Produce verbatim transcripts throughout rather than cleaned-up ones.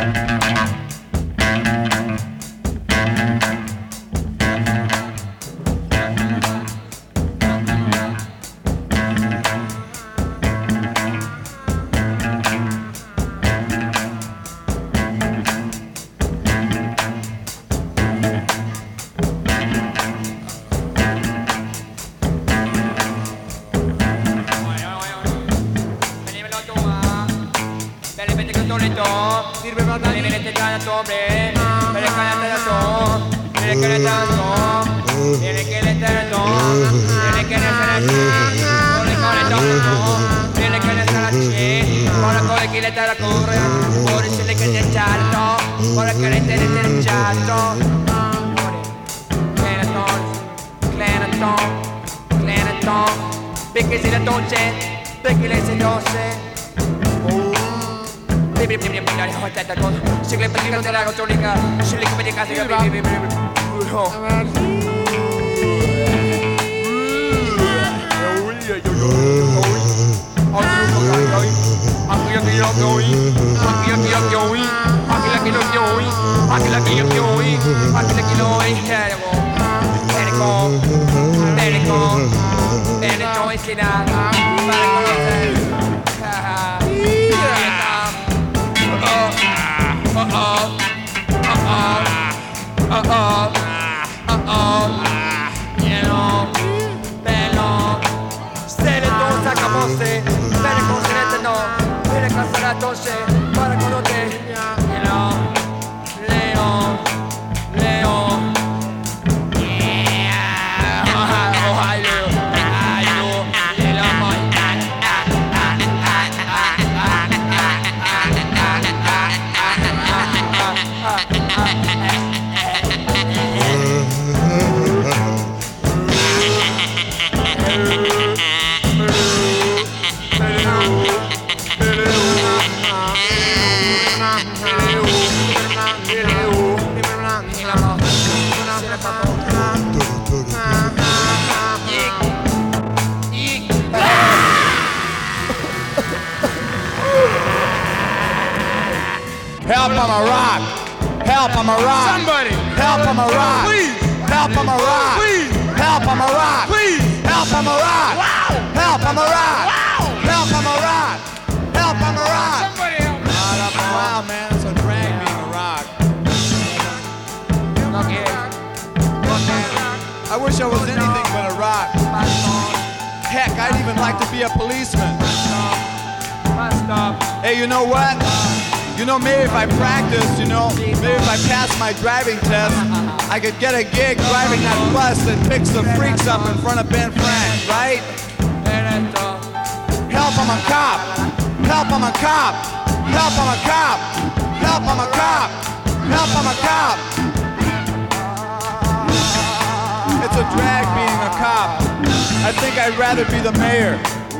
Perché sei la dolce, perché lei si dolce. Baby, baby, baby, baby, ho tanta cosa. Se le pratico della cattolica, se le come di casa, io baby, baby, baby. Para conocerte, you know, Leon, Leon, yeah, Ohio, Ohio, Help, I'm a rock. Help, I'm a rock. Somebody. Help, I'm a rock. Please. Help, I'm a rock. Please. Help, I'm a rock. Please. Help, I'm a rock. Wow. Help, I'm a rock. Wow. Help, I'm a rock. Help, I'm a rock. Somebody help me. Wow, man, it's a drag being a rock. I wish I was anything but a rock. Heck, I'd even like to be a policeman. Hey, you know what? You know, maybe if I practiced, you know, maybe if I passed my driving test, I could get a gig driving that bus that picks the freaks up in front of Ben Frank, right? Help, I'm a cop. Help, I'm a cop. Help, I'm a cop. Help, I'm a cop. Help, I'm a cop. It's a drag being a cop. I think I'd rather be the mayor.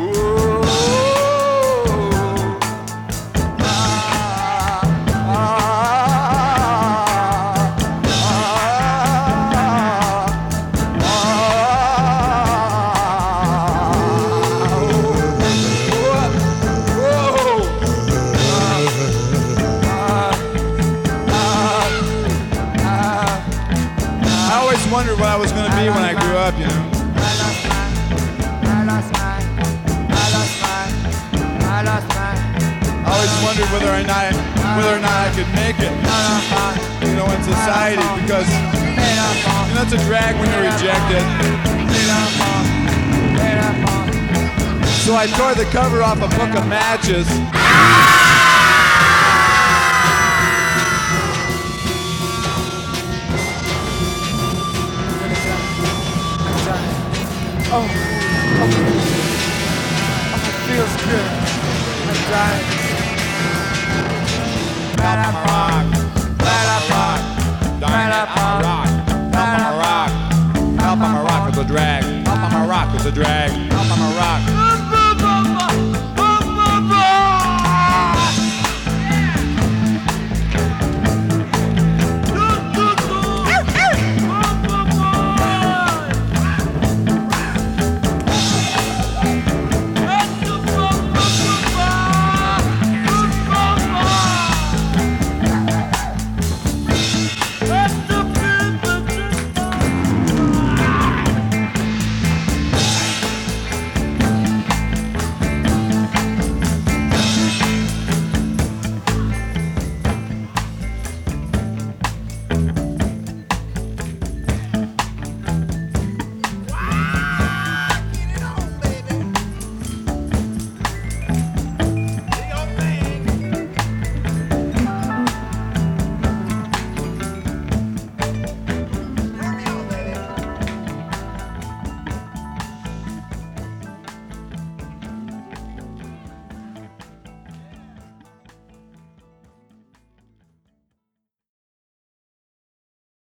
I wondered what I was going to be when I grew up, you know. I always wondered whether or not whether or not I could make it, you know, in society, because you know it's a drag when you're rejected. So I tore the cover off a book of matches. Oh, oh, oh, it feels good. I'm dying. Help, I'm a rock. Help, I'm a rock. Dying, I'm a rock. Help, I'm a rock. Help, I'm a rock with a drag. Help, I'm a rock with a drag. Help, I'm a rock.